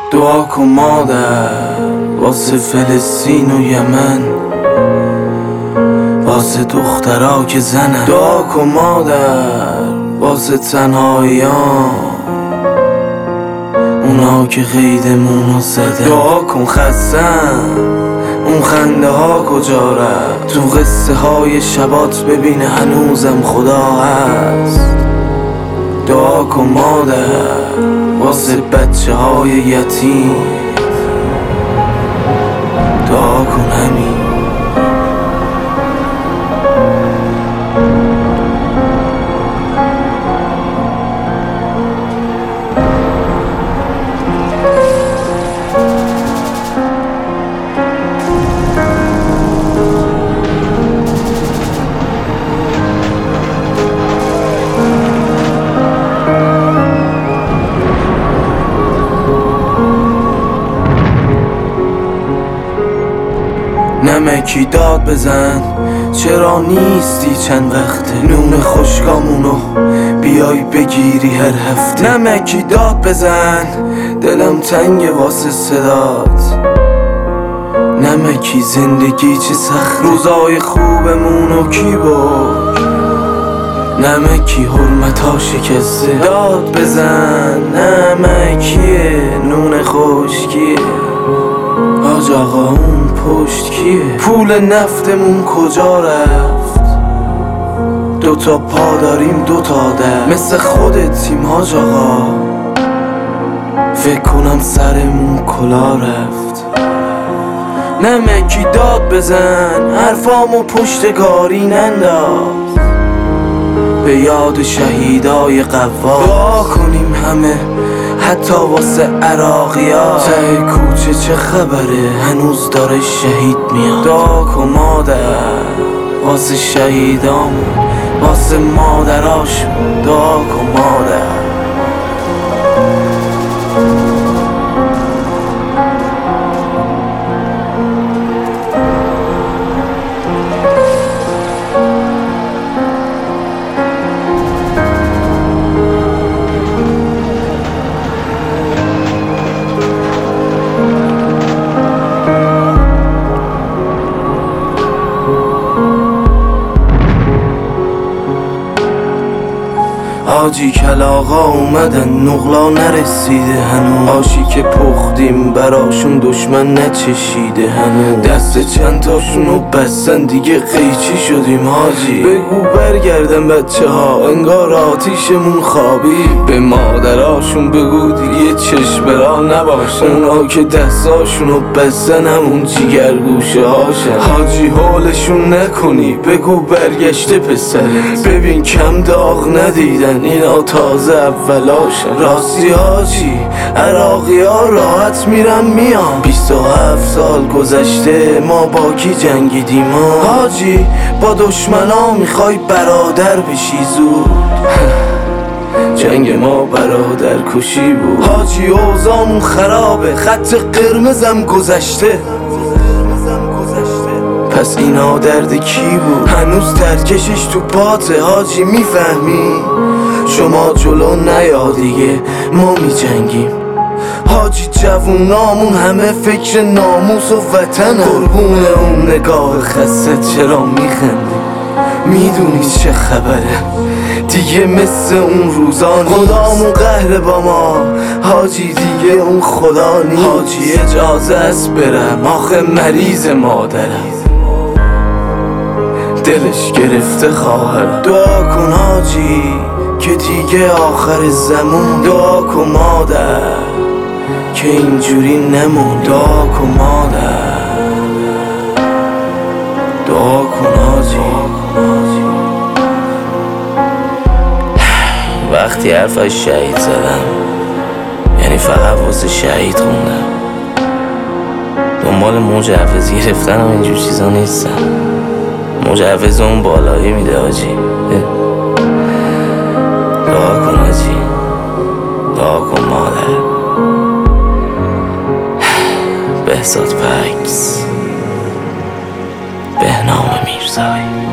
دعا کن مادر واسه فلسطین و یمن، واسه دخترها که زنن. دعا کن مادر واسه تنهاییان، اونا که قیدمونو زدن. دعا کن خستم اون خنده ها کجا رفت، تو قصه های شبات ببینه هنوزم خدا هست. دعا کن مادر واسه بچه های یتیم، دعا کن همین. نمکی داد بزن چرا نیستی چند وقته، نون خشکامونو بیای بگیری هر هفته. نمکی داد بزن دلم تنگ واسه صدات، نمکی زندگی چه سخت، روزای خوبمونو کی برد، نمکی حرمتا شکسته. داد بزن نمکیه نون خشکیه، حاج آقا اون پشت کیه، پول نفتمون کجا رفت، دوتا پا داریم دوتا در، مثل خودتیم حاج آقا، فکر کنم سرمون کلا رفت. نمکی داد بزن حرفامو پشتکاری ننداز، به یاد شهیدای قوال. دعا کنیم همه حتی واسه عراقیا، ته کوچه چه خبره هنوز داره شهید میاد. دعا کن مادر واسه شهیدامون، واسه مادراشون. دعا کن مادر. حاجی کلاغا اومدن نقلا نرسیده هنوز، آشی که پختیم براشون دشمن نچشیده هنوز، دست چند تاشونو بستن دیگه قیچی شدیم حاجی. بگو برگردن بچه ها انگار آتیشمون خوابی، به مادراشون بگو دیگه چشم را نباشن، اونا که دستاشونو بستن همون جیگر گوشه هاشن. حاجی حالشون نکنی بگو برگشته پسره، ببین کم داغ ندیدن اینا تازه اولاشن. راستی حاجی عراقی ها راحت میرن میان، 27 سال گذشته ما با کی جنگیدیم حاجی، با دشمنا میخوای برادر بشی زود جنگ ما برادر کشی بود حاجی. اوضاعمون خرابه خط قرمزم گذشته، پس اینا درد کی بود، هنوز ترکشش تو پاته حاجی میفهمی، شما جلو نیا دیگه ما می جنگیم حاجی. جوونامون همه فکر ناموس و وطنه، قربون اون نگاه خسته چرا میخندی، میدونی چه خبره دیگه مثل اون روزا نیست، خدامون قهر با ما حاجی دیگه اون خدا نیست. حاجی اجازه است برم آخه مریض مادرم، دلش گرفته خواهرم. دعا کن حاجی که دیگه آخر زمون، دعا کن مادر که اینجوری نمون. دعا کن مادر، دعا کن حاجی. وقتی حرف از شهید زدم یعنی فقط واسه شهید خوندم، دنبال مجوز گرفتن و اینجور چیزا نیستم، مجوز اون بالایی میده حاجی. دعا کن حاجی، دعا کن مادر. بهزاد فکس، بهنام میرزایی.